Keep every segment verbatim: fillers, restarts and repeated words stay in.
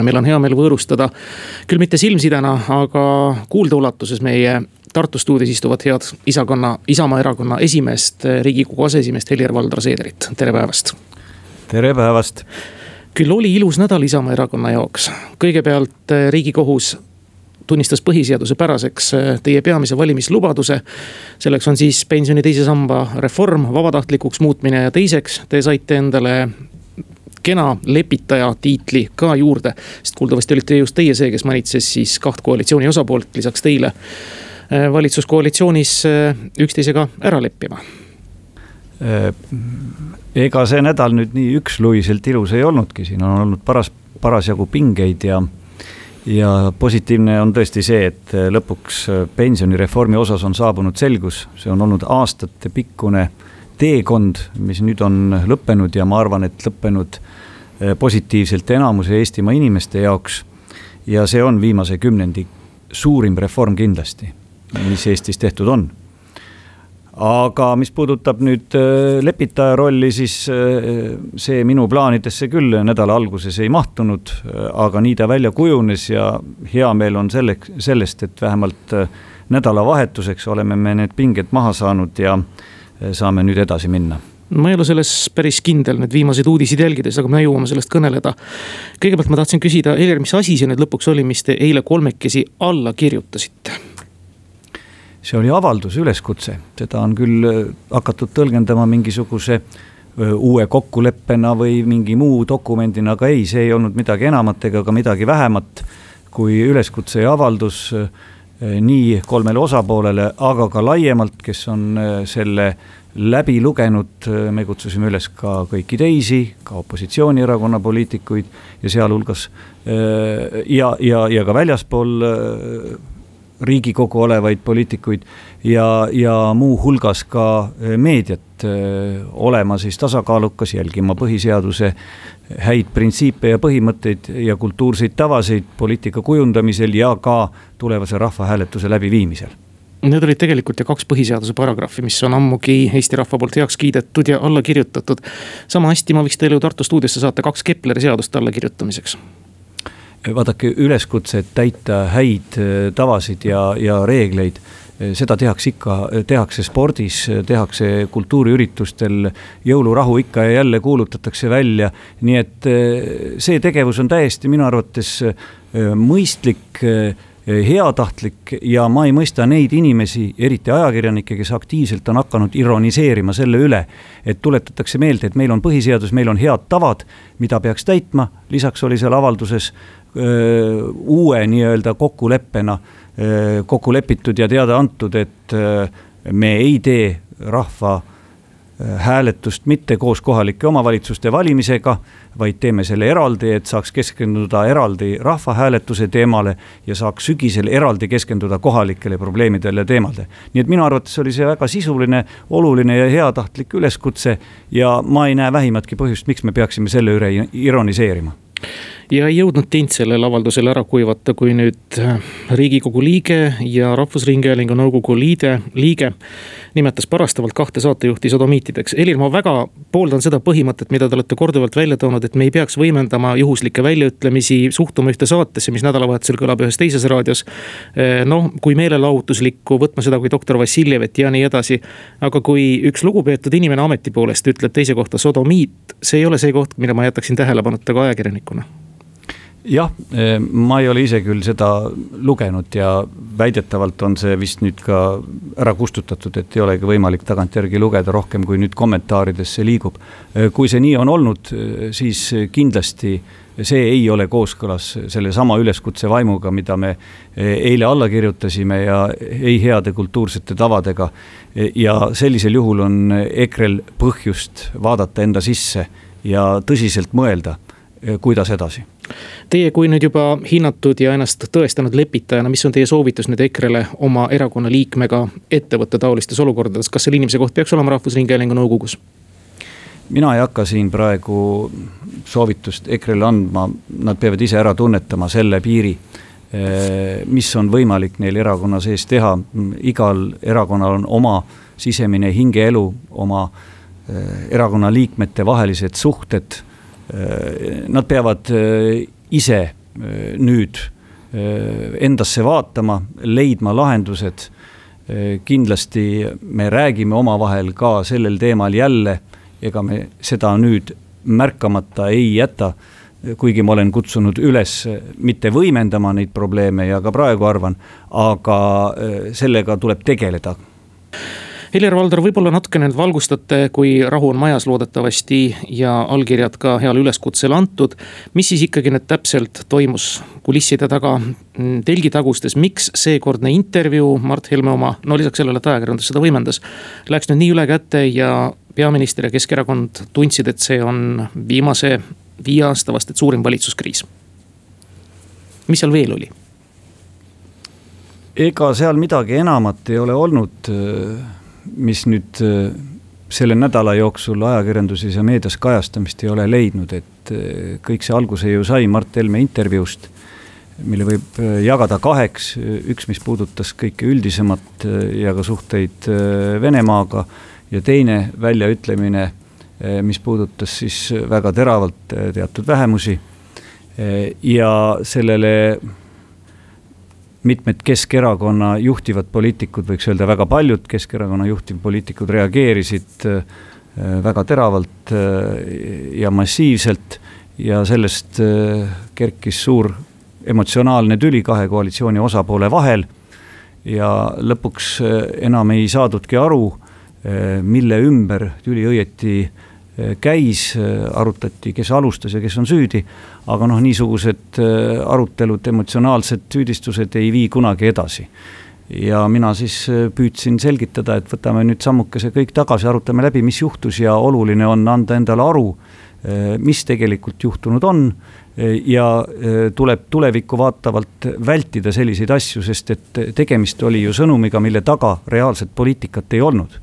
Meil on hea meel võõrustada, küll mitte silmsidena, aga kuuldeulatuses meie Tartu stuudios istuvad head isakonna, Isamaa erakonna esimeest, Riigikogu aseesimeest Helir-Valdor Seederit. Tere päevast! Tere päevast! Küll oli ilus nädal Isamaa erakonna jaoks. Kõigepealt Riigikohus tunnistas põhiseaduse päraseks teie peamise valimislubaduse. Selleks on siis pensioni teise samba reform, vabatahtlikuks muutmine ja teiseks te saite endale kena lepitaja tiitli ka juurde, sest kuuldavasti olite just teie see, kes manitses siis kaht koalitsiooni osapoolt lisaks teile valitsuskoalitsioonis üksteisega ära leppima. Ega see nädal nüüd nii üksluiselt ilus ei olnudki, siin on olnud paras, parasjagu pingeid ja, ja positiivne on tõesti see, et lõpuks pensionireformi osas on saabunud selgus, see on olnud aastate pikkune teekond, mis nüüd on lõppenud ja ma arvan, et lõppenud positiivselt enamuse Eestimaa inimeste jaoks ja see on viimase kümnendi suurim reform kindlasti, mis Eestis tehtud on. Aga mis puudutab nüüd lepitaja rolli, siis see minu plaanidesse küll nädala alguses ei mahtunud, aga nii ta välja kujunes ja hea meel on selleks, sellest, et vähemalt nädala vahetuseks oleme me need pinged maha saanud ja saame nüüd edasi minna. Ma ei ole selles päris kindel nüüd viimaseid uudisid jälgides, aga me jõuame sellest kõneleda. Kõigepealt ma tahtsin küsida, Helir, mis asi see nüüd lõpuks oli, mis te eile kolmekesi alla kirjutasite? See oli avaldus, üleskutse. Seda on küll hakatud tõlgendama mingisuguse uue kokkuleppena või mingi muu dokumendina, aga ei, see ei olnud midagi enamat ega ka midagi vähemat kui üleskutse ja avaldus nii kolmele osapoolele, aga ka laiemalt, kes on selle läbi lugenud, me kutsusime üles ka kõiki teisi, ka opositsioonierakonna poliitikuid ja sealhulgas ja, ja, ja ka väljaspool Riigikogu olevaid poliitikuid ja, ja muu hulgas ka meediat olema siis tasakaalukas, jälgima põhiseaduse häid printsiipe ja põhimõtteid ja kultuurseid tavasid poliitika kujundamisel ja ka tulevase rahvahääletuse läbiviimisel. Need olid tegelikult ja kaks põhiseaduse paragrahvi, mis on ammugi Eesti rahva poolt heaks kiidetud ja alla kirjutatud. Sama hästi ma võiks teile Tartu stuudiosse saata kaks Kepleri seadust alla kirjutamiseks. Vaadake, üleskutse täita häid tavasid ja, ja reegleid, seda tehakse ikka, tehakse spordis, tehakse kultuuriüritustel, jõulurahu ikka ja jälle kuulutatakse välja, nii et see tegevus on täiesti minu arvates mõistlik, heatahtlik ja ma ei mõista neid inimesi, eriti ajakirjanikke, kes aktiivselt on hakanud ironiseerima selle üle, et tuletatakse meelde, et meil on põhiseadus, meil on head tavad, mida peaks täitma, lisaks oli seal avalduses öö, uue nii-öelda kokkuleppena öö, kokku lepitud ja teada antud, et öö, me ei tee rahva hääletust mitte koos kohalike omavalitsuste valimisega, vaid teeme selle eraldi, et saaks keskenduda eraldi rahvahääletuse teemale ja saaks sügisel eraldi keskenduda kohalikele probleemidele teemale. Nii et minu arvates oli see väga sisuline, oluline ja heatahtlik üleskutse ja ma ei näe vähimatki põhjust, miks me peaksime selle üle ironiseerima. Ja ei jõudnud tint sellel avaldusel ära kuivata, kui nüüd Riigikogu liige ja Rahvusringhäälingu nõukogu liide, liige nimetas parastavalt kahte saatejuhti sodomiitideks. Helir, ma väga pooldan seda põhimõtet, mida te olete korduvalt välja toonud, et me ei peaks võimendama juhuslikke väljaütlemisi, suhtuma ühte saatesse, mis nädalavahetusel kõlab ühes teises raadios. Noh, kui meelelahutuslikku, võtma seda kui doktor Vassiljevet ja nii edasi. Aga kui üks lugupeetud inimene ameti poolest ütleb teise kohta sodomiit, see ei ole see koht, mida ma jätaksin tähelepanuta ka ajakirjanikuna. Jah, ma ei ole ise küll seda lugenud ja väidetavalt on see vist nüüd ka ära kustutatud, et ei olegi võimalik tagantjärgi lugeda rohkem, kui nüüd kommentaaridesse liigub. Kui see nii on olnud, siis kindlasti see ei ole kooskõlas selle sama üleskutse vaimuga, mida me eile alla kirjutasime ja ei heade kultuursete tavadega. Ja sellisel juhul on EKREL põhjust vaadata enda sisse ja tõsiselt mõelda, kuidas edasi. Teie kui nüüd juba hinnatud ja ennast tõestanud lepitajana, mis on teie soovitus nüüd EKREle oma erakonna liikmega ettevõtte taolistes olukordades? Kas selle inimese koht peaks olema Rahvusringhäälingu nõukogus? Mina ei hakka siin praegu soovitust EKREle andma, nad peavad ise ära tunnetama selle piiri, mis on võimalik neil erakonna sees teha. Igal erakonnal on oma sisemine hingeelu, oma erakonna liikmete vahelised suhted. Nad peavad ise nüüd endasse vaatama, leidma lahendused. Kindlasti me räägime omavahel ka sellel teemal jälle, ega me seda nüüd märkamata ei jäta, kuigi ma olen kutsunud üles mitte võimendama neid probleeme ja ka praegu arvan, aga sellega tuleb tegeleda. Helir-Valdor, võib-olla natukene nüüd valgustate, kui rahu on majas loodetavasti ja allkirjad ka heale üleskutsele antud. Mis siis ikkagi nüüd täpselt toimus kulisside taga, telgitagustes, miks seekordne intervjuu Mart Helme oma, no lisaks sellele, et ajakirjandus seda võimendas, läks nüüd nii üle kätte ja peaminister ja Keskerakond tundsid, et see on viimase viie aasta vast, et suurim valitsuskriis. Mis seal veel oli? Ega seal midagi enamat ei ole olnud, mis nüüd selle nädala jooksul ajakirjanduses ja meedias kajastamist ei ole leidnud, et kõik see alguse ju sai Mart Helme intervjuust, mille võib jagada kaheks, üks, mis puudutas kõike üldisemat ja ka suhteid Venemaaga, ja teine väljaütlemine, mis puudutas siis väga teravalt teatud vähemusi, ja sellele mitmed Keskerakonna juhtivad poliitikud, võiks öelda väga paljud Keskerakonna juhtivpoliitikud reageerisid väga teravalt ja massiivselt, ja sellest kerkis suur emotsionaalne tüli kahe koalitsiooni osapoole vahel ja lõpuks enam ei saadudki aru, mille ümber tüli õieti käis, arutati, kes alustas ja kes on süüdi, aga noh, niisugused arutelud, emotsionaalsed süüdistused ei vii kunagi edasi. Ja mina siis püüdsin selgitada, et võtame nüüd sammukese kõik tagasi, arutame läbi, mis juhtus, ja oluline on anda endale aru, mis tegelikult juhtunud on, ja tuleb tulevikku vaatavalt vältida selliseid asju, sest et tegemist oli ju sõnumiga, mille taga reaalset poliitikat ei olnud.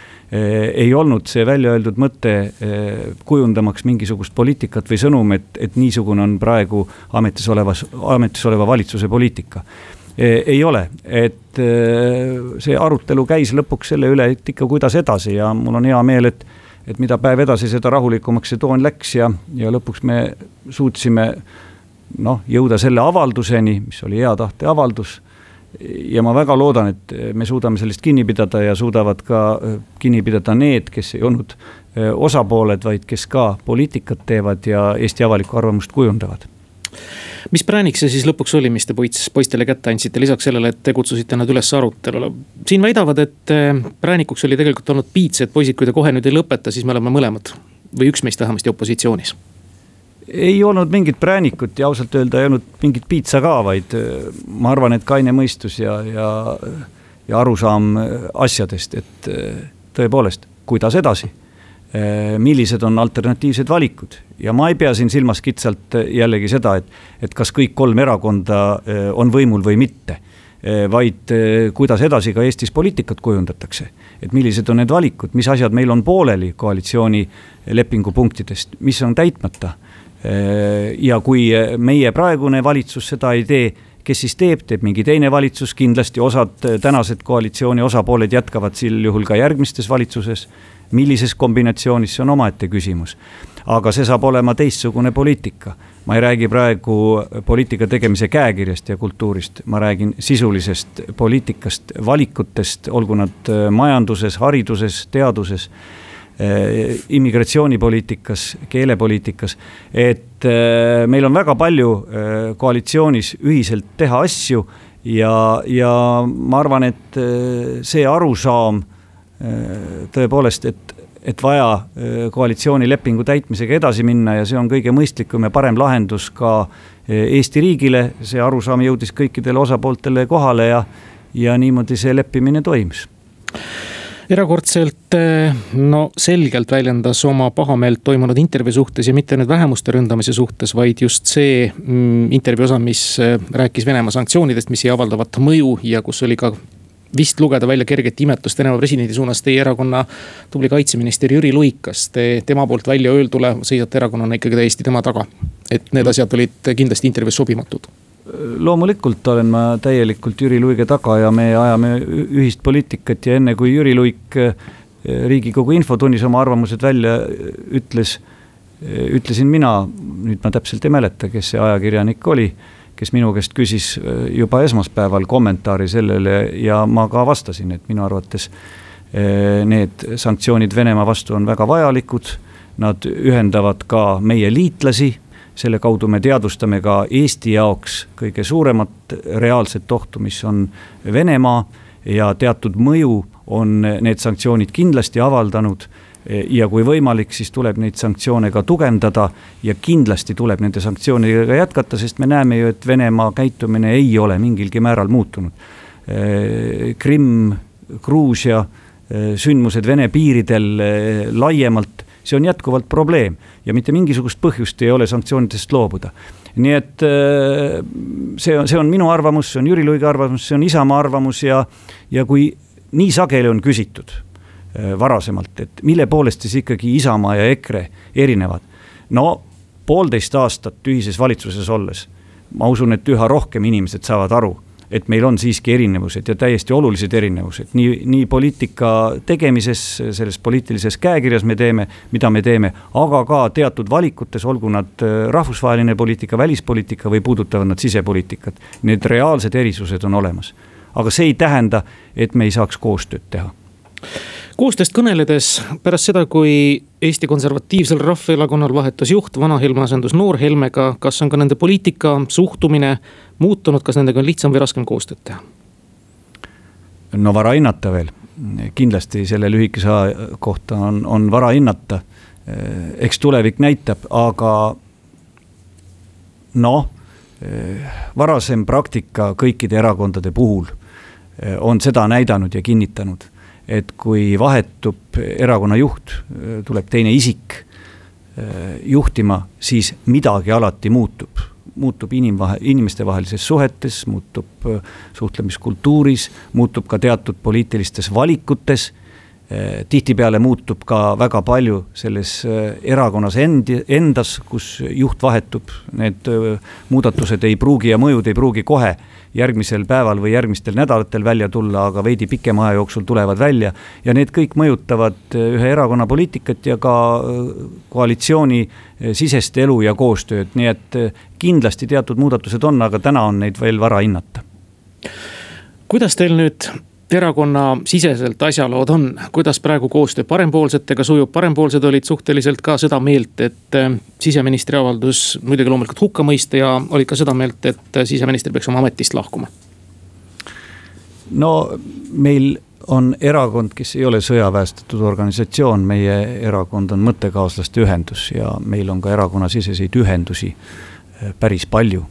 Ei olnud see välja öeldud mõte kujundamaks mingisugust poliitikat või sõnum, et, et niisugune on praegu ametis, olevas, ametis oleva valitsuse poliitika. Ei ole, et see arutelu käis lõpuks selle üle, et ikka kuidas edasi, ja mul on hea meel, et, et mida päev edasi, seda rahulikumaks see toon läks, ja, ja lõpuks me suutsime noh, jõuda selle avalduseni, mis oli hea tahte avaldus. Ja ma väga loodan, et me suudame sellest kinni pidada ja suudavad ka kinni pidada need, kes ei olnud osapooled, vaid kes ka poliitikat teevad ja Eesti avalikku arvamust kujundavad. Mis präänik see siis lõpuks oli, mis te poistele kätte andsite, lisaks sellele, et te kutsusite nad üles arutelule? Siin väidavad, et präänikuks oli tegelikult olnud piits, et poisid, kui te kohe nüüd ei lõpeta, siis me oleme mõlemad või üks meist vähemasti opositsioonis. Ei olnud mingit präänikut ja ausalt öelda ei olnud mingit piitsa ka, vaid ma arvan, et kaine mõistus ja, ja, ja arusaam asjadest, et tõepoolest, kuidas edasi, millised on alternatiivsed valikud. Ja ma ei pea siin silmas kitsalt jällegi seda, et, et kas kõik kolm erakonda on võimul või mitte, vaid kuidas edasi ka Eestis poliitikat kujundatakse. Et millised on need valikud, mis asjad meil on pooleli koalitsiooni lepingupunktidest, mis on täitmata. Ja kui meie praegune valitsus seda ei tee, kes siis teeb, teeb mingi teine valitsus, kindlasti osad tänased koalitsiooni osapooled jätkavad sel juhul ka järgmistes valitsuses, millises kombinatsioonis, see on omaette küsimus. Aga see saab olema teistsugune poliitika. Ma ei räägi praegu poliitika tegemise käekirjast ja kultuurist, ma räägin sisulisest poliitikast, valikutest, olgu nad majanduses, hariduses, teaduses, immigratsioonipoliitikas, keelepoliitikas, et meil on väga palju koalitsioonis ühiselt teha asju ja, ja ma arvan, et see arusaam tõepoolest, et, et vaja koalitsioonilepingu täitmisega edasi minna ja see on kõige mõistlikum ja parem lahendus ka Eesti riigile, see arusaam jõudis kõikidele osapooltele kohale ja, ja niimoodi see leppimine toimus. Erakordselt no selgelt väljendas oma pahameelt toimunud intervjuu suhtes ja mitte nüüd vähemuste ründamise suhtes, vaid just see intervjuu osa, mis rääkis Venemaa sanktsioonidest, mis ei avaldavat mõju ja kus oli ka vist lugeda välja kerget imetust Venemaa presidendi suunas teie erakonna tubli kaitseminister Jüri Luik, kas te tema poolt välja öeldule seisate erakonnana ikkagi täiesti tema taga, et need asjad olid kindlasti intervjuus sobimatud? Loomulikult olen ma täielikult Jüri Luige taga ja me ajame ühist poliitikat ja enne kui Jüri Luik Riigikogu infotunnis oma arvamused välja ütles, ütlesin mina, nüüd ma täpselt ei mäleta, kes see ajakirjanik oli, kes minu käest küsis juba esmaspäeval kommentaari sellele ja ma ka vastasin, et minu arvates need sanktsioonid Venemaa vastu on väga vajalikud, nad ühendavad ka meie liitlasi, selle kaudu me teadvustame ka Eesti jaoks kõige suuremat reaalset ohtu, mis on Venemaa ja teatud mõju on need sanktsioonid kindlasti avaldanud ja kui võimalik, siis tuleb neid sanktsioone ka tugevdada ja kindlasti tuleb nende sanktsioonidega jätkata, sest me näeme ju, et Venemaa käitumine ei ole mingilgi määral muutunud. Krimm, Gruusia, sündmused Vene piiridel laiemalt, see on jätkuvalt probleem ja mitte mingisugust põhjust ei ole sanktsioonidest loobuda. Nii et see on, see on minu arvamus, see on Jüri Luige arvamus, see on Isamaa arvamus ja, ja kui nii sageli on küsitud varasemalt, et mille poolest siis ikkagi Isamaa ja EKRE erinevad. No poolteist aastat ühises valitsuses olles, ma usun, et üha rohkem inimesed saavad aru, et meil on siiski erinevused ja täiesti olulised erinevused. Nii, nii poliitika tegemises, selles poliitilises käekirjas me teeme, mida me teeme, aga ka teatud valikutes, olgu nad rahvusvaheline poliitika, välispoliitika või puudutavad nad sisepoliitikat. Need reaalsed erisused on olemas. Aga see ei tähenda, et me ei saaks koostööd teha. Koostööst kõneledes pärast seda, kui Eesti Konservatiivsel Rahvaerakonnal vahetus juht, vana Helme asendus noor Helmega, kas on ka nende poliitika suhtumine muutunud, kas nendega on lihtsam või raskem koostööd teha? No vara hinnata veel. Kindlasti selle lühikese kohta on, on vara hinnata. Eks tulevik näitab, aga noh, varasem praktika kõikide erakondade puhul on seda näidanud ja kinnitanud, et kui vahetub erakonna juht, tuleb teine isik juhtima, siis midagi alati muutub. Muutub inimvahe, inimeste vahelises suhetes, muutub suhtlemiskultuuris, muutub ka teatud poliitilistes valikutes. Tihtipeale muutub ka väga palju selles erakonnas endi, endas, kus juht vahetub. Need muudatused ei pruugi ja mõjud ei pruugi kohe järgmisel päeval või järgmistel nädalatel välja tulla, aga veidi pikema aja jooksul tulevad välja ja need kõik mõjutavad ühe erakonna poliitikat ja ka koalitsiooni sisest elu ja koostööd, nii et kindlasti teatud muudatused on, aga täna on neid veel vara hinnata. Kuidas teil nüüd erakonna siseselt asjalood on, kuidas praegu koostöö parempoolsetega sujub, parempoolsed olid suhteliselt ka seda meelt, et siseministri avaldus muidugi loomulikult hukka mõista ja olid ka seda meelt, et siseminister peaks oma ametist lahkuma. No meil on erakond, kes ei ole sõjaväestatud organisatsioon, meie erakond on mõttekaaslaste ühendus ja meil on ka erakonna siseseid ühendusi päris palju.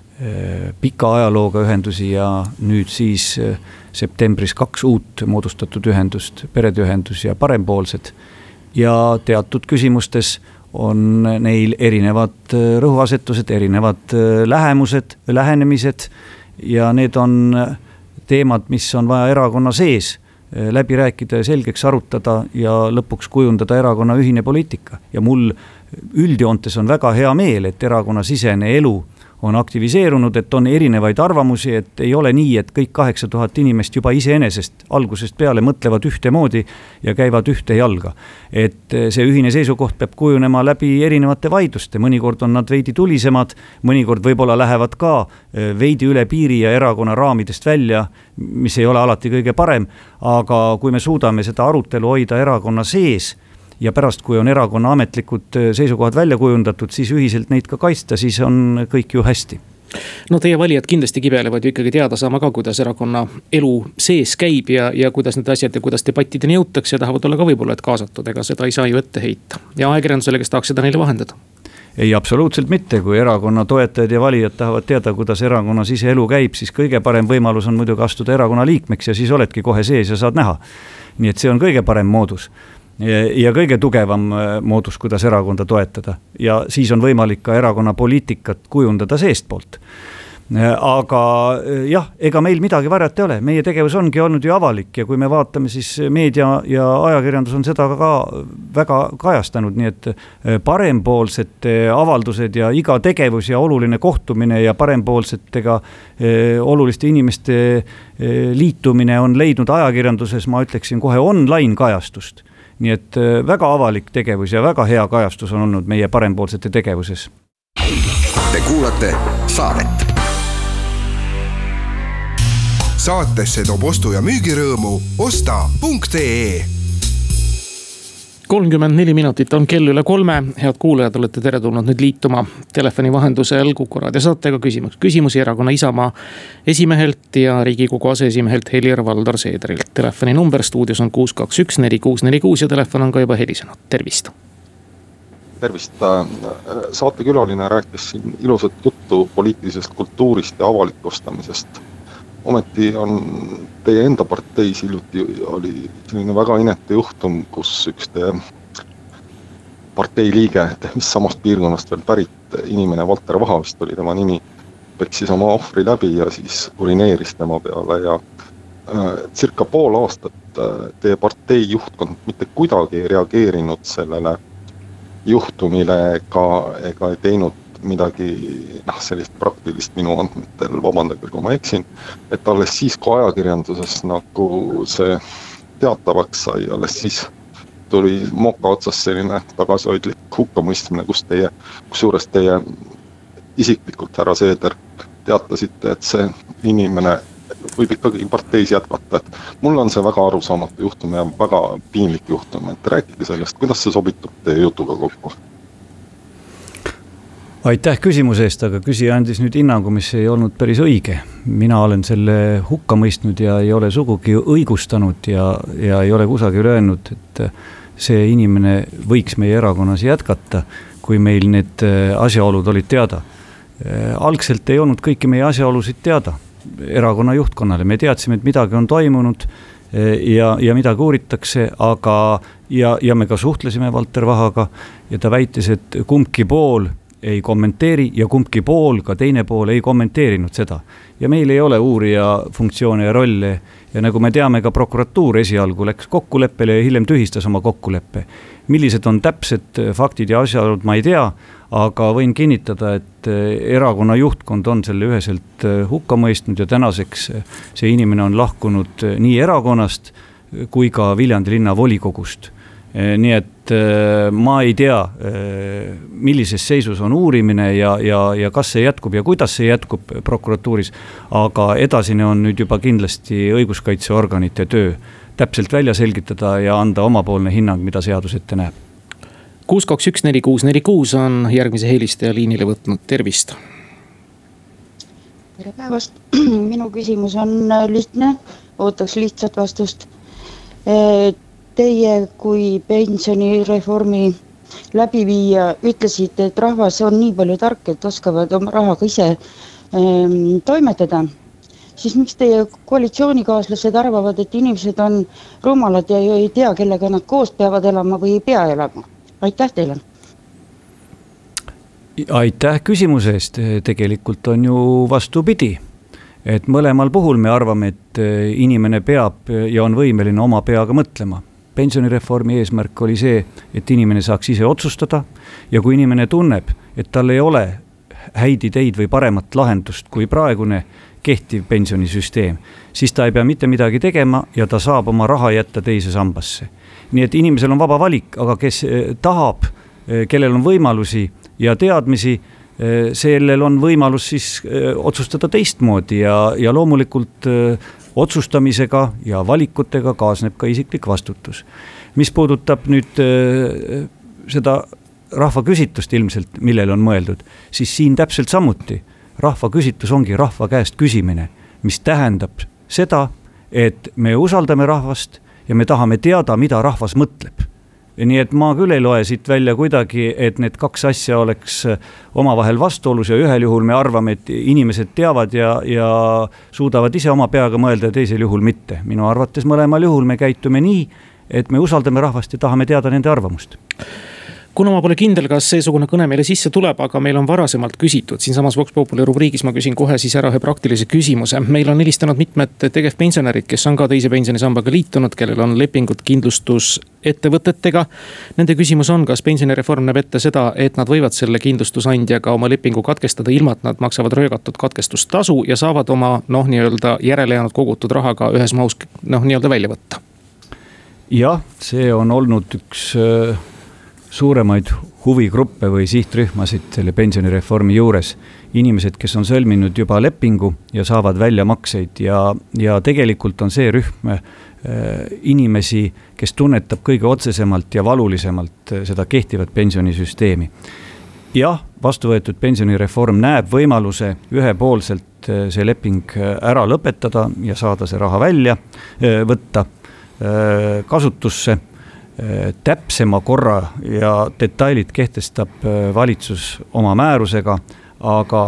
Pika ajalooga ühendusi ja nüüd siis septembris kaks uut moodustatud ühendust, peredühendus ja parempoolsed. Ja teatud küsimustes on neil erinevad rõhuasetused, erinevad lähemused, lähenemised ja need on teemad, mis on vaja erakonna sees läbi rääkida ja selgeks arutada ja lõpuks kujundada erakonna ühine poliitika. Ja mul üldjoontes on väga hea meel, et erakonna sisene elu on aktiviseerunud, et on erinevaid arvamusi, et ei ole nii, et kõik kaheksa tuhat inimest juba iseenesest algusest peale mõtlevad ühtemoodi ja käivad ühte jalga. Et see ühine seisukoht peab kujunema läbi erinevate vaidluste, mõnikord on nad veidi tulisemad, mõnikord võib-olla lähevad ka veidi üle piiri ja erakonna raamidest välja, mis ei ole alati kõige parem, aga kui me suudame seda arutelu hoida erakonna sees, ja pärast, kui on erakonna ametlikud seisukohad välja kujundatud, siis ühiselt neid ka kaitsta, siis on kõik ju hästi. No teie valijad kindlasti kibelevad ju ikkagi teada saama ka, kuidas erakonna elu sees käib ja, ja kuidas need asjad ja kuidas debattideni jõutakse ja tahavad olla ka võib-olla et kaasatud, ega seda ei saa ju ette heita. Ja ajakirjandusele, kes tahaks seda neile vahendada? Ei, absoluutselt mitte. Kui erakonna toetajad ja valijad tahavad teada, kuidas erakonna siseelu käib, siis kõige parem võimalus on muidugi astuda erakonna liikmeks ja siis oledki kohe sees ja saad näha. Nii et see on kõige parem moodus. Ja kõige tugevam moodus, kuidas erakonda toetada ja siis on võimalik ka erakonna poliitikat kujundada seestpoolt. Aga jah, ega meil midagi varjata ei ole, meie tegevus ongi olnud ju avalik ja kui me vaatame, siis meedia ja ajakirjandus on seda ka väga kajastanud, nii et parempoolsete avaldused ja iga tegevus ja oluline kohtumine ja parempoolsetega oluliste inimeste liitumine on leidnud ajakirjanduses, ma ütleksin kohe online kajastust. nii et väga avalik tegevus ja väga hea kajastus on olnud meie parempoolsete tegevuses. Te kuulate saadet. Saatesse toob ostu- ja müügirõõmu osta punkt ee. kolmkümmend neli minutit on kell üle kolme. Head kuulajad, olete teretulnud nüüd liituma telefoni vahendusel Kuku Raadio saatega küsimus. Küsimusi erakonna Isamaa esimehelt ja Riigikogu aseesimehelt Helir-Valdor Seederilt. Telefoni number stuudios on kuus kaks üks neli kuus neli kuus ja telefon on ka juba helisenud. Tervist! Tervist! Saatekülaline rääkis siin ilusat juttu poliitilisest kultuurist ja avalikustamisest. Ometi on teie enda parteis hiljuti oli selline väga inete juhtum, kus üks teie partei liige, mis samast piirkonnast veel pärit inimene, Valter Vaha vist oli tema nimi, peksis oma ohvri läbi ja siis urineeris tema peale ja äh, circa pool aastat äh, teie partei juhtkond mitte kuidagi ei reageerinud sellele juhtumile ega, ega ei teinud midagi noh, sellist praktilist minu andmetel, vabandage, kui ma eksin, et alles siis, kui ajakirjanduses nagu see teatavaks sai, alles siis tuli moka otsas selline tagasihoidlik hukkamõistmine, kus teie, kusjuures teie isiklikult, härra Seeder, teatasite, et see inimene võib ikkagi parteis jätkata. Et mul on see väga arusaamatu juhtum ja väga piinlik juhtum, et rääkige sellest, kuidas see sobitub teie jutuga kokku. Aitäh küsimuse eest, aga küsija andis nüüd hinnangu, mis ei olnud päris õige. Mina olen selle hukka mõistnud ja ei ole sugugi õigustanud ja, ja ei ole kusagil öelnud, et see inimene võiks meie erakonnas jätkata, kui meil need asjaolud olid teada. Algselt ei olnud kõiki meie asjaolusid teada erakonna juhtkonnale. Me teadsime, et midagi on toimunud ja, ja midagi uuritakse, aga ja, ja me ka suhtlesime Valter Vahaga ja ta väitis, et kumbki pool ei kommenteeri ja kumbki pool, ka teine pool ei kommenteerinud seda. Ja meil ei ole uurija funktsioone ja rolle ja nagu me teame, ka prokuratuur esialgu läks kokkuleppele ja hiljem tühistas oma kokkuleppe. Millised on täpsed faktid ja asjaolud, ma ei tea, aga võin kinnitada, et erakonna juhtkond on selle üheselt hukka mõistnud ja tänaseks see inimene on lahkunud nii erakonnast kui ka Viljandi linna volikogust. Nii et ma ei tea, millises seisus on uurimine ja, ja, ja kas see jätkub ja kuidas see jätkub prokuratuuris, aga edasine on nüüd juba kindlasti õiguskaitseorganite töö täpselt välja selgitada ja anda omapoolne hinnang, mida seadus ette näeb. kuus kaks üks neli kuus neli kuus on järgmise helistaja liinile võtnud. Tervist! Tere päevast! Minu küsimus on lihtne, ootaks lihtsat vastust. Teie kui pensionireformi läbiviija ütlesite, et rahvas on nii palju tark, et oskavad oma rahaga ise ähm, toimetada. Siis miks teie koalitsioonikaaslased arvavad, et inimesed on rumalad ja ei tea, kellega nad koos peavad elama või ei pea elama? Aitäh teile! Aitäh küsimuse eest. Tegelikult on ju vastupidi. Et mõlemal puhul me arvame, et inimene peab ja on võimeline oma peaga mõtlema. Pensionireformi eesmärk oli see, et inimene saaks ise otsustada ja kui inimene tunneb, et tal ei ole häid ideid või paremat lahendust kui praegune kehtiv pensionisüsteem, siis ta ei pea mitte midagi tegema ja ta saab oma raha jätta teise sambasse. Nii et inimesel on vaba valik, aga kes tahab, kellel on võimalusi ja teadmisi, sellel on võimalus siis otsustada teistmoodi ja, ja loomulikult otsustamisega ja valikutega kaasneb ka isiklik vastutus. Mis puudutab nüüd seda rahvaküsitust ilmselt, millel on mõeldud, siis siin täpselt samuti rahvaküsitus ongi rahva käest küsimine, mis tähendab seda, et me usaldame rahvast ja me tahame teada, mida rahvas mõtleb. Nii et ma küll ei loe siit välja kuidagi, et need kaks asja oleks omavahel vastuolus ja ühel juhul me arvame, et inimesed teavad ja, ja suudavad ise oma peaga mõelda ja teisel juhul mitte. Minu arvates mõlemal juhul me käitume nii, et me usaldame rahvast ja tahame teada nende arvamust. Kuna ma pole kindel, kas seesugune kõne meile sisse tuleb, aga meil on varasemalt küsitud, siinsamas Vox Populi rubriigis ma küsin kohe siis ära ühe praktilise küsimuse. Meil on helistanud mitmed tegevpensionärid, kes on ka teise pensionisambaga liitunud, kellel on lepingud kindlustusettevõtetega. Nende küsimus on, kas pensionireform näeb ette seda, et nad võivad selle kindlustusandjaga oma lepingu katkestada ilma, et nad maksavad röögatud katkestustasu ja saavad oma noh, nii-öelda järele jäänud kogutud rahaga ühes mahus noh, nii-öelda välja võtta. jah, see on olnud üks suuremaid huvigruppe või sihtrühmasid selle pensionireformi juures. Inimesed, kes on sõlminud juba lepingu ja saavad väljamakseid ja, ja tegelikult on see rühm inimesi, kes tunnetab kõige otsesemalt ja valulisemalt seda kehtivat pensionisüsteemi. Jah, vastu võetud pensionireform näeb võimaluse ühepoolselt see leping ära lõpetada ja saada see raha välja võtta kasutusse. Täpsema korra ja detailid kehtestab valitsus oma määrusega, aga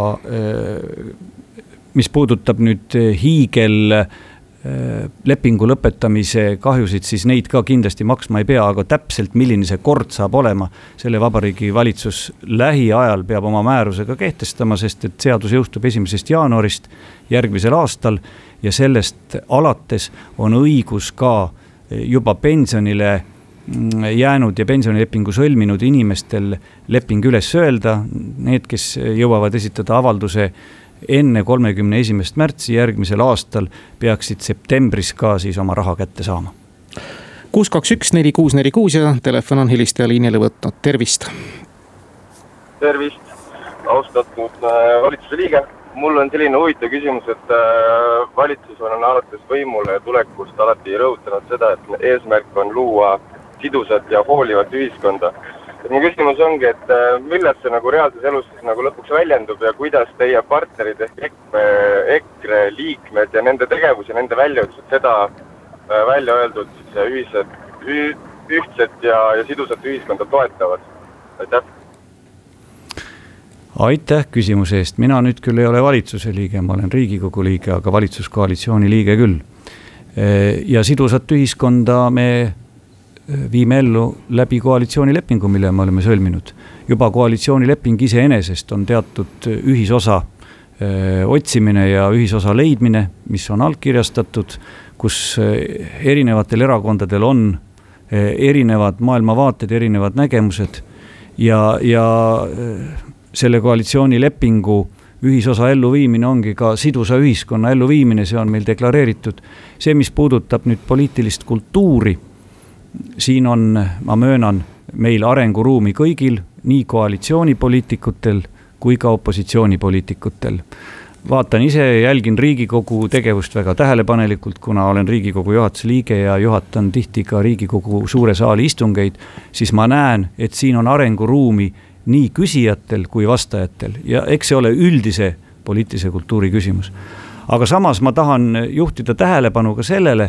mis puudutab nüüd hiigel lepingu lõpetamise kahjusid, siis neid ka kindlasti maksma ei pea, aga täpselt milline see kord saab olema, selle Vabariigi Valitsus lähiajal peab oma määrusega kehtestama, sest et seadus jõustub esimesest jaanuarist järgmisel aastal ja sellest alates on õigus ka juba pensionile jäänud ja pensionilepingu sõlminud inimestel leping üles öelda. Need, kes jõuavad esitada avalduse enne kolmekümne esimest märtsi järgmisel aastal, peaksid septembris ka siis oma raha kätte saama. kuus kaks üks neli kuus neli kuus ja telefon on helistaja liinile võtnud. Tervist! Tervist! Austatud valitsuse liige! Mul on selline huvitav küsimus, et valitsus on alates võimule tulekust alati rõhutanud seda, et eesmärk on luua sidusat ja hoolivat ühiskonda. Mu küsimus ongi, et milles see nagu reaalses elus siis nagu lõpuks väljendub ja kuidas teie partnerid ehk EKRE liikmed ja nende tegevus ja nende väljaütlused seda välja öeldud ühised, ühtset ja, ja sidusat ühiskonda toetavad? Aitäh! Aitäh küsimuse eest. Mina nüüd küll ei ole valitsuse liige, ma olen Riigikogu liige, aga valitsuskoalitsiooni liige küll. Ja sidusat ühiskonda me viime ellu läbi koalitsioonilepingu, mille me oleme sõlminud. Juba koalitsioonileping iseenesest on teatud ühisosa öö, otsimine ja ühisosa leidmine, mis on allkirjastatud, kus erinevatel erakondadel on erinevad maailmavaated, erinevad nägemused ja, ja selle koalitsioonilepingu ühisosa elluviimine ongi ka sidusa ühiskonna elluviimine, see on meil deklareeritud. See, mis puudutab nüüd poliitilist kultuuri, siin on, ma möönan, meil arenguruumi kõigil, nii koalitsioonipoliitikutel kui ka opositsioonipoliitikutel. Vaatan ise, jälgin Riigikogu tegevust väga tähelepanelikult, kuna olen Riigikogu juhatuse liige ja juhatan tihti ka Riigikogu suure saali istungeid, siis ma näen, et siin on arenguruumi nii küsijatel kui vastajatel ja eks see ole üldise poliitilise kultuuri küsimus. Aga samas ma tahan juhtida tähelepanu ka sellele,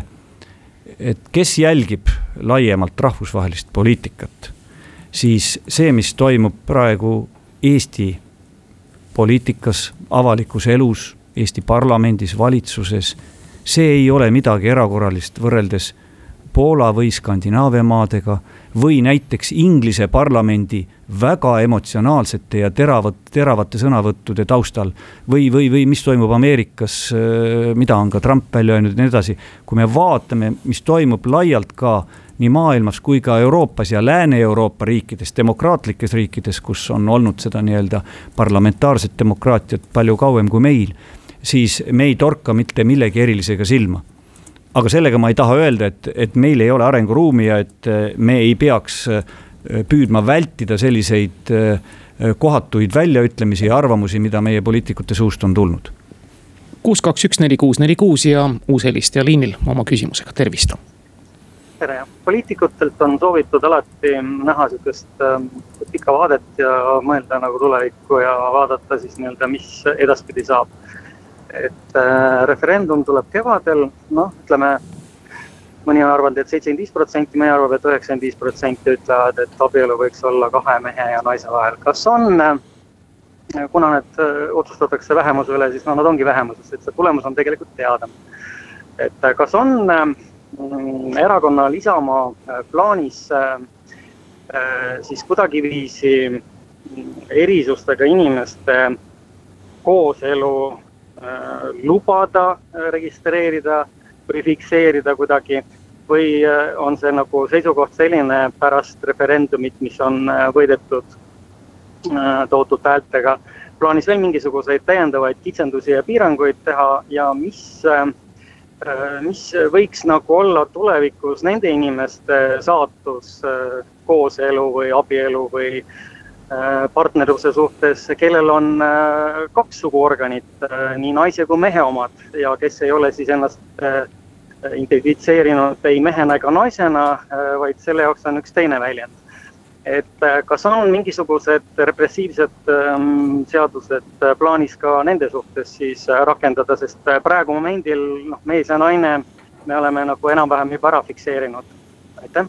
et kes jälgib laiemalt rahvusvahelist poliitikat, siis see, mis toimub praegu Eesti poliitikas, avalikus elus, Eesti parlamendis, valitsuses, see ei ole midagi erakorralist võrreldes Poola või Skandinaavia maadega või näiteks Inglise parlamendi väga emotsionaalsete ja teravat, teravate sõnavõttude taustal või, või, või mis toimub Ameerikas, mida on ka Trump välja öelnud ja nii edasi. Kui me vaatame, mis toimub laialt ka nii maailmas kui ka Euroopas ja Lääne-Euroopa riikides, demokraatlikes riikides, kus on olnud seda nii-öelda parlamentaarset demokraatiat palju kauem kui meil, siis me ei torka mitte millegi erilisega silma. Aga sellega ma ei taha öelda, et, et meil ei ole arenguruumi ja et me ei peaks püüdma vältida selliseid kohatuid väljaütlemisi ja arvamusi, mida meie poliitikute suust on tulnud. kuus kaks üks neli kuus neli kuus ja uus helistaja liinil oma küsimusega. Tervist! Tere! Poliitikutelt on soovitud alati näha sellist pikka vaadet ja mõelda nagu tulevikku ja vaadata siis nii-öelda, mis edaspidi saab. Et äh, referendum tuleb kevadel, noh, ütleme, mõni on arvanud, et seitsekümmend viis protsenti, meie arvab, et üheksakümmend viis protsenti ütlevad, et abielu võiks olla kahe mehe ja naise vahel. Kas on, kuna need otsustatakse vähemuse üle, siis no, nad ongi vähemuses, et see tulemus on tegelikult teada. Et kas on äh, erakonnal Isamaa plaanis äh, siis kuidagiviisi erisustega inimeste kooselu lubada registreerida või fikseerida kuidagi või on see nagu seisukoht selline pärast referendumit, mis on võidetud tohutud häältega, plaanis veel mingisuguseid täiendavaid kitsendusi ja piiranguid teha ja mis mis võiks nagu olla tulevikus nende inimeste saatus kooselu või abielu või partnerluse suhtes, kellel on kaks suguorganit, nii naise kui mehe omad ja kes ei ole siis ennast identifitseerinud ei mehena ega naisena, vaid selle jaoks on üks teine väljend. Et kas on mingisugused repressiivsed seadused plaanis ka nende suhtes siis rakendada, sest praegu momendil noh, mees ja naine me oleme nagu enam-vähem juba ära fikseerinud. Aitäh!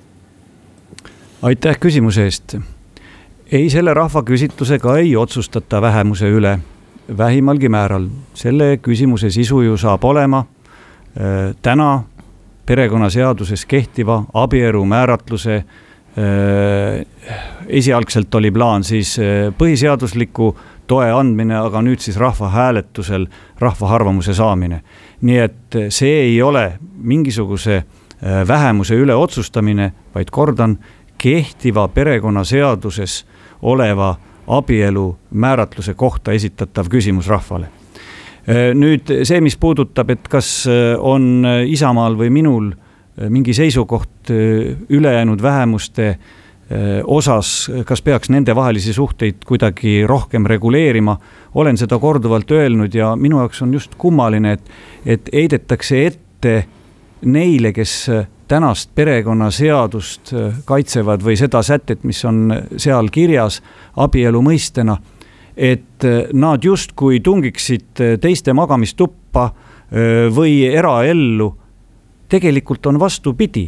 Aitäh küsimuse eest! Ei, selle rahvaküsitlusega ei otsustata vähemuse üle vähimalgi määral. Selle küsimuse sisu ju saab olema äh, täna perekonnaseaduses kehtiva abielu määratluse äh, esialgselt oli plaan siis äh, põhiseadusliku toe andmine, aga nüüd siis rahvahääletusel rahva arvamuse saamine. Nii et see ei ole mingisuguse äh, vähemuse üle otsustamine, vaid kordan, kehtiva perekonnaseaduses oleva abielu määratluse kohta esitatav küsimus rahvale. Nüüd see, mis puudutab, et kas on Isamaal või minul mingi seisukoht ülejäänud vähemuste osas, kas peaks nende vahelisi suhteid kuidagi rohkem reguleerima, olen seda korduvalt öelnud ja minu jaoks on just kummaline, et, et heidetakse ette neile, kes tänast perekonnaseadust kaitsevad või seda sätet, mis on seal kirjas abielu mõistena, et nad justkui tungiksid teiste magamistuppa või eraellu. Tegelikult on vastupidi.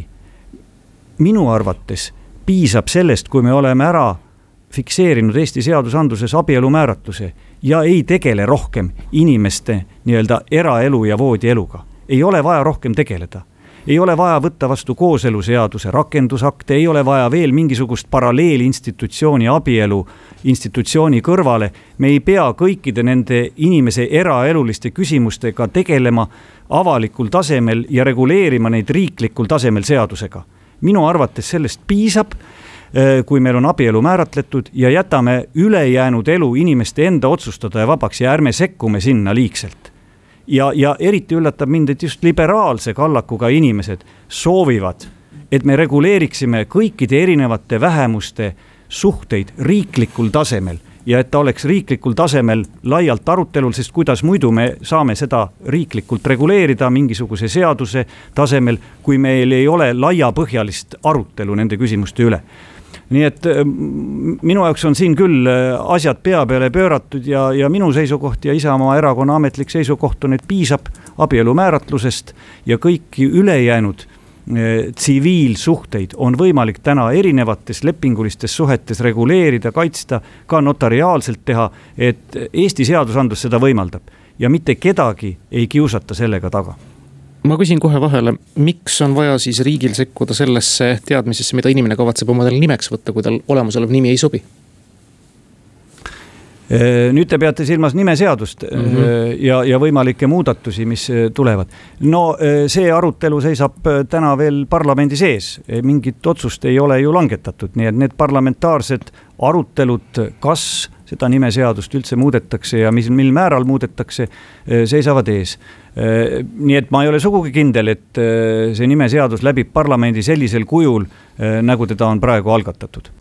Minu arvates piisab sellest, kui me oleme ära fikseerinud Eesti seadusandluses abielu määratluse ja ei tegele rohkem inimeste nii-öelda eraelu ja voodieluga. Ei ole vaja rohkem tegeleda. Ei ole vaja võtta vastu kooseluseaduse rakendusakte, ei ole vaja veel mingisugust paralleelinstitutsiooni abielu institutsiooni kõrvale. Me ei pea kõikide nende inimese eraeluliste küsimustega tegelema avalikul tasemel ja reguleerima neid riiklikul tasemel seadusega. Minu arvates sellest piisab, kui meil on abielu määratletud ja jätame ülejäänud elu inimeste enda otsustada ja vabaks ja ärme sekkume sinna liigselt. Ja, ja eriti üllatab mind, et just liberaalse kallakuga inimesed soovivad, et me reguleeriksime kõikide erinevate vähemuste suhteid riiklikul tasemel ja et ta oleks riiklikul tasemel laialt arutelul, sest kuidas muidu me saame seda riiklikult reguleerida mingisuguse seaduse tasemel, kui meil ei ole laiapõhjalist arutelu nende küsimuste üle. Nii et minu jaoks on siin küll asjad pea peale pööratud ja, ja minu seisukoht ja Isamaa erakonna ametlik seisukoht on, et piisab abielu määratlusest ja kõiki ülejäänud tsiviilsuhteid on võimalik täna erinevates lepingulistes suhetes reguleerida, kaitsta, ka notariaalselt teha, et Eesti seadusandlus seda võimaldab ja mitte kedagi ei kiusata sellega taga. Ma küsin kohe vahele, miks on vaja siis riigil sekkuda sellesse teadmisesse, mida inimene kavatseb omadel nimeks võtta, kui tal olemasolev nimi ei sobi? Nüüd te peate silmas nimeseadust mm-hmm. ja, ja võimalikke muudatusi, mis tulevad. No see arutelu seisab täna veel parlamendi sees. Mingit otsust ei ole ju langetatud, nii et need parlamentaarsed arutelud, kas seda nimeseadust üldse muudetakse ja mis, mil määral muudetakse, seisavad ees. Nii et ma ei ole sugugi kindel, et see nimeseadus läbib parlamendi sellisel kujul, nagu teda on praegu algatatud.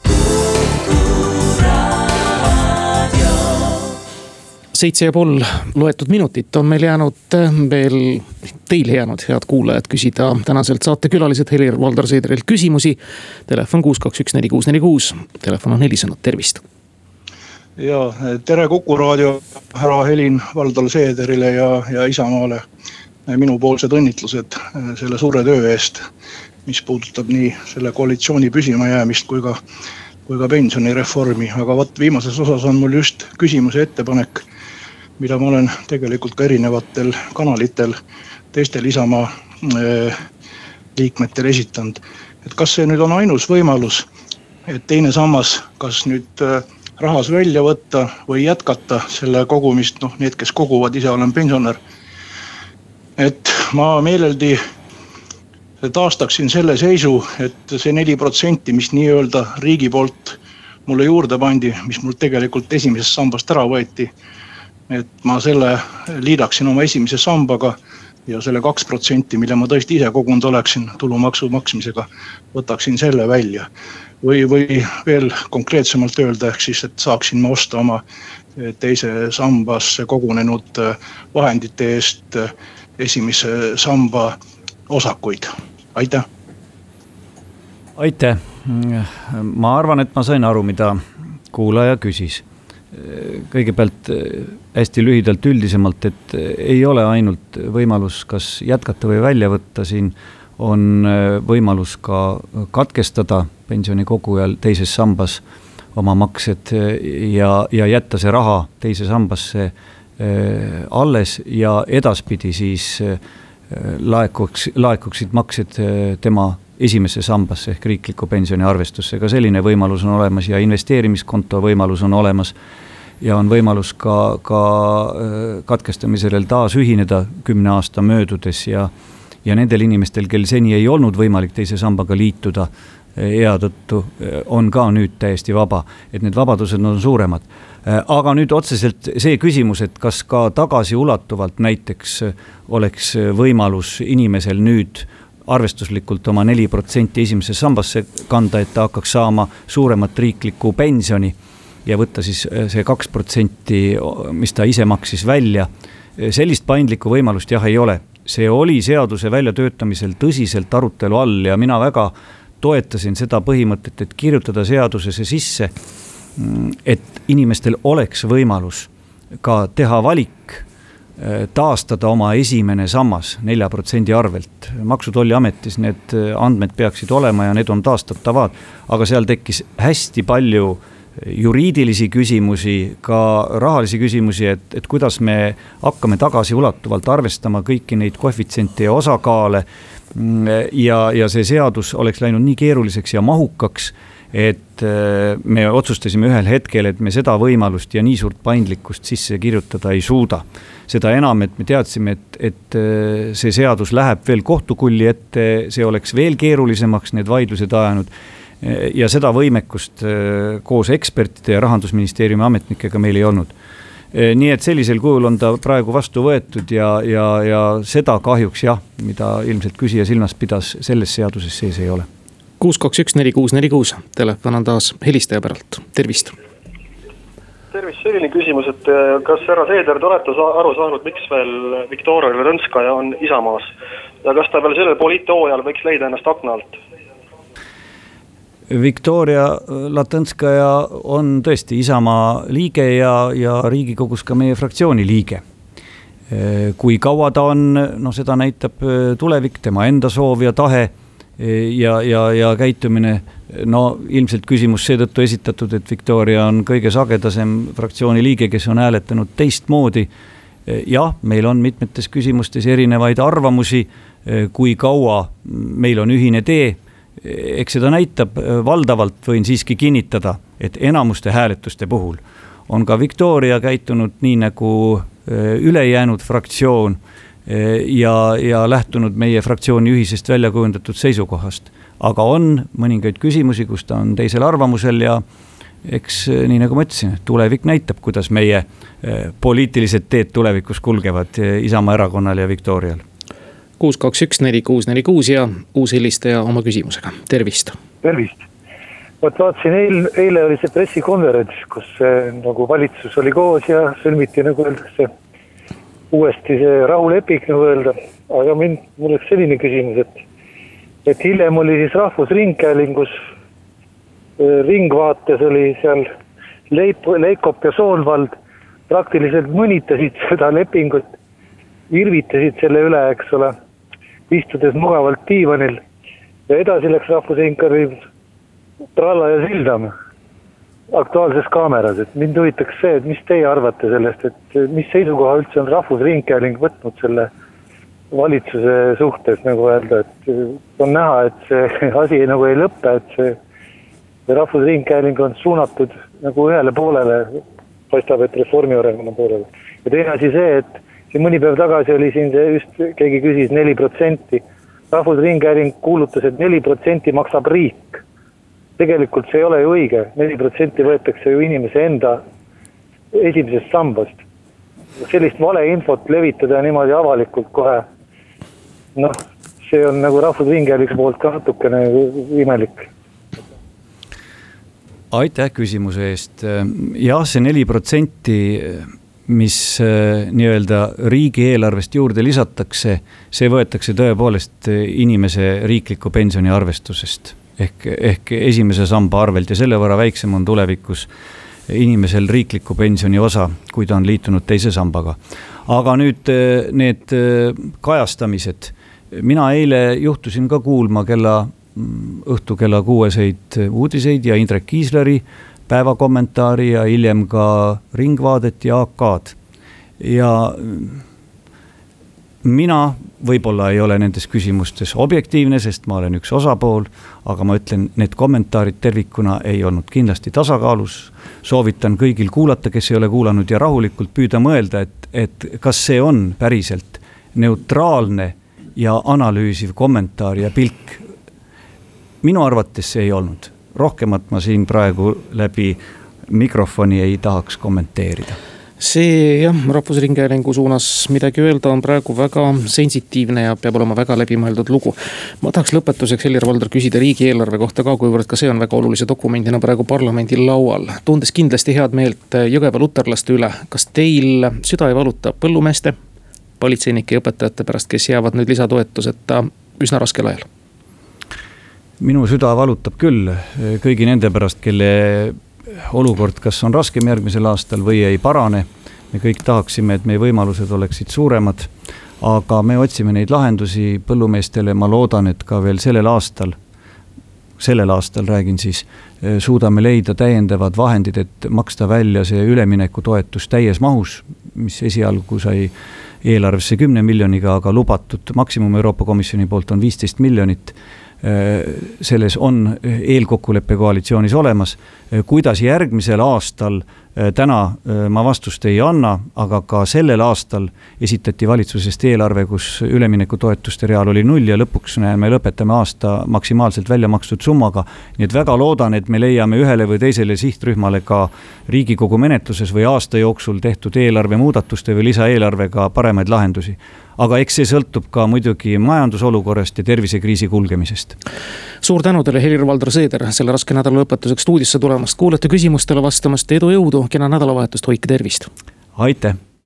Seitse ja pool loetud minutit on meil jäänud veel, teile jäänud, head kuulajad, küsida tänaselt saatekülaliselt Helir-Valdor Seederilt küsimusi. Telefon kuus kaks üks neli kuus neli kuus, telefon on helisõnad, tervist. Ja tere Kuku raadio härra Helir-Valdor Seederile ja, ja Isamaale minupoolsed õnnitlused selle suure töö eest, mis puudutab nii selle koalitsiooni püsima jäämist kui ka, kui ka pensionireformi. Aga võt viimases osas on mul just küsimuse ettepanek, mida ma olen tegelikult ka erinevatel kanalitel teistel Isamaa liikmetel esitanud. Et kas see nüüd on ainus võimalus, et teine sammas, kas nüüd rahas välja võtta või jätkata selle kogumist, noh need, kes koguvad, ise olen pensionär. Et ma meeleldi taastaksin selle seisu, et see neli protsenti, mis nii-öelda riigi poolt mulle juurde pandi, mis mul tegelikult esimesest sambast ära võeti, et ma selle liidaksin oma esimese sambaga ja selle kaks protsenti, mille ma tõesti ise kogunud oleksin tulumaksu maksmisega, võtaksin selle välja. Või, või veel konkreetsemalt öelda, ehk siis, et saaksin ma osta oma teise sambasse kogunenud vahendite eest esimese samba osakuid. Aitäh! Aitäh! Ma arvan, et ma sain aru, mida kuulaja küsis. Kõigepealt hästi lühidalt üldisemalt, et ei ole ainult võimalus kas jätkata või välja võtta, siin on võimalus ka katkestada pensionikogujal teises sambas oma maksed ja, ja jätta see raha teise sambasse alles ja edaspidi siis laekuks, laekuksid maksed tema esimesse sambasse ehk riikliku pensioni arvestusse. Ka selline võimalus on olemas ja investeerimiskonto võimalus on olemas ja on võimalus ka, ka katkestamisel taas ühineda kümne aasta möödudes ja, ja nendel inimestel, kel seni ei olnud võimalik teise sambaga liituda ea tõttu, on ka nüüd täiesti vaba, et need vabadused on suuremad. Aga nüüd otseselt see küsimus, et kas ka tagasiulatuvalt näiteks oleks võimalus inimesel nüüd arvestuslikult oma neli protsenti esimesse sambasse kanda, et ta hakkaks saama suuremat riiklikku pensioni ja võtta siis see kaks protsenti, mis ta ise maksis välja. Sellist paindlikku võimalust jah ei ole. See oli seaduse väljatöötamisel tõsiselt arutelu all ja mina väga toetasin seda põhimõtet, et kirjutada seadusesse sisse, et inimestel oleks võimalus ka teha valik, taastada oma esimene sammas nelja protsendi arvelt. Maksu- ja Tolliametis need andmed peaksid olema ja need on taastatavad, aga seal tekkis hästi palju juriidilisi küsimusi, ka rahalisi küsimusi, et, et kuidas me hakkame tagasiulatuvalt arvestama kõiki neid koefitsiente ja osakaale ja, ja see seadus oleks läinud nii keeruliseks ja mahukaks, et me otsustasime ühel hetkel, et me seda võimalust ja nii suurt paindlikkust sisse kirjutada ei suuda. Seda enam, et me teadsime, et, et see seadus läheb veel kohtukulli ette, see oleks veel keerulisemaks need vaidlused ajanud ja seda võimekust koos ekspertide ja Rahandusministeeriumi ametnikega meil ei olnud. Nii et sellisel kujul on ta praegu vastu võetud ja, ja, ja seda kahjuks jah, mida ilmselt küsija silmas pidas, selles seaduses sees ei ole. kuus kaks üks neli kuus neli kuus, telefon on taas helistaja päralt, tervist. Tervist, selline küsimus, et kas härra Seeder, te olete aru saanud, miks veel Viktoria Ladõnskaja on Isamaas ja kas ta veel sellel poliithooajal võiks leida ennast akna alt? Viktoria Ladõnskaja on tõesti Isamaa liige ja, ja Riigikogus ka meie fraktsiooni liige. Kui kaua ta on, no seda näitab tulevik, tema enda soov ja tahe ja, ja, ja käitumine. No ilmselt küsimus seetõttu esitatud, et Viktoria on kõige sagedasem fraktsiooni liige, kes on hääletanud teistmoodi. Jah, meil on mitmetes küsimustes erinevaid arvamusi, kui kaua meil on ühine tee. Eks seda näitab, valdavalt võin siiski kinnitada, et enamuste hääletuste puhul on ka Viktoria käitunud nii nagu ülejäänud fraktsioon ja, ja lähtunud meie fraktsiooni ühisest välja kujundatud seisukohast. Aga on mõningaid küsimusi, kus ta on teisel arvamusel ja eks nii nagu ma ütlesin, tulevik näitab, kuidas meie poliitilised teed tulevikus kulgevad Isamaa erakonnal ja Viktorial. kuus kaks üks neli kuus neli kuus ja uus helistaja oma küsimusega. Tervist. Tervist. Võt vaatasin, eile, eile oli see pressikonverents, kus see, nagu valitsus oli koos ja sõlmiti nagu öeldakse uuesti see rahulepik nagu öelda. Aga mind, mul oleks selline küsimus, et, et hiljem oli siis Rahvusringhäälingus Ringvaates oli seal Leip, Leikop ja Soonvald praktiliselt mõnitasid seda lepingut, irvitasid selle üle, eks ole, istudes mugavalt diivanil ja edasi läks Rahvusringhääling tralla ja sildam Aktuaalses Kaameras, et mind huvitaks see, et mis teie arvate sellest, et mis seisukoha üldse on Rahvusringhääling võtnud selle valitsuse suhtes, nagu öelda, et on näha, et see asi nagu ei lõppe, et see Rahvusringhääling on suunatud nagu ühele poolele, paistab, et Reformierakonna poolele. Ja teine asi see, et siin mõni päev tagasi oli siin see just, keegi küsis neli protsenti. Rahvusringhääling kuulutas, et neli protsenti maksab riik. Tegelikult see ei ole ju õige. neli protsenti võetakse ju inimese enda esimesest sambast. Sellist valeinfot levitada niimoodi avalikult kohe noh, see on nagu Rahvusringhäälingu poolt ka natukene imelik. Aitäh küsimuse eest. Jah, see neli protsenti, mis nii-öelda riigieelarvest juurde lisatakse, see võetakse tõepoolest inimese riikliku pensioni arvestusest ehk, ehk esimese samba arvelt ja selle võrra väiksem on tulevikus inimesel riikliku pensioni osa, kui ta on liitunud teise sambaga. Aga nüüd need kajastamised. Mina eile juhtusin ka kuulma kella, õhtu kella kuueseid uudiseid ja Indrek Kiisleri päevakommentaari ja hiljem ka Ringvaadet ja A K-d. Ja mina võib-olla ei ole nendes küsimustes objektiivne, sest ma olen üks osapool, aga ma ütlen, need kommentaarid tervikuna ei olnud kindlasti tasakaalus. Soovitan kõigil kuulata, kes ei ole kuulanud ja rahulikult püüda mõelda, et, et kas see on päriselt neutraalne ja analüüsiv kommentaar ja pilk. Minu arvates see ei olnud. Rohkemat ma siin praegu läbi mikrofoni ei tahaks kommenteerida. See jah, Rahvusringhäälingu suunas midagi öelda on praegu väga sensitiivne ja peab olema väga läbimõeldud lugu. Ma tahaks lõpetuseks Helir-Valdor küsida riigieelarve kohta ka, kuivõrd ka see on väga olulise dokumendina praegu parlamendil laual. Tundes kindlasti head meelt Jõgeva luterlaste üle, kas teil süda ei valuta põllumeeste, politseinike ja õpetajate pärast, kes jäävad nüüd lisatoetuseta üsna raskel ajal? Minu süda valutab küll kõigi nende pärast, kelle olukord kas on raskem järgmisel aastal või ei parane. Me kõik tahaksime, et meie võimalused oleksid suuremad, aga me otsime neid lahendusi põllumeestele. Ma loodan, et ka veel sellel aastal, sellel aastal räägin siis, suudame leida täiendavad vahendid, et maksta välja see ülemineku toetus täies mahus, mis esialgu sai eelarvesse kümne miljoniga, aga lubatud maksimum Euroopa Komisjoni poolt on viisteist miljonit. Selles on eelkokkuleppe koalitsioonis olemas. Kuidas järgmisel aastal, täna ma vastust ei anna, aga ka sellel aastal esitati valitsusest eelarve, kus ülemineku toetuste real oli null ja lõpuks me lõpetame aasta maksimaalselt välja makstud summaga. Nii et väga loodan, et me leiame ühele või teisele sihtrühmale ka Riigikogu menetluses või aasta jooksul tehtud eelarve muudatuste või lisaeelarvega paremaid lahendusi. Aga eks see sõltub ka muidugi majandusolukorrast ja tervisekriisi kulgemisest. Suur tänu teile, Helir-Valdor Seeder, selle raske nädala lõpetuseks stuudisse tulemast. Kuulete küsimustele vastamast, edu, jõudu, kena nädalavahetust, hoidke tervist. Aitäh!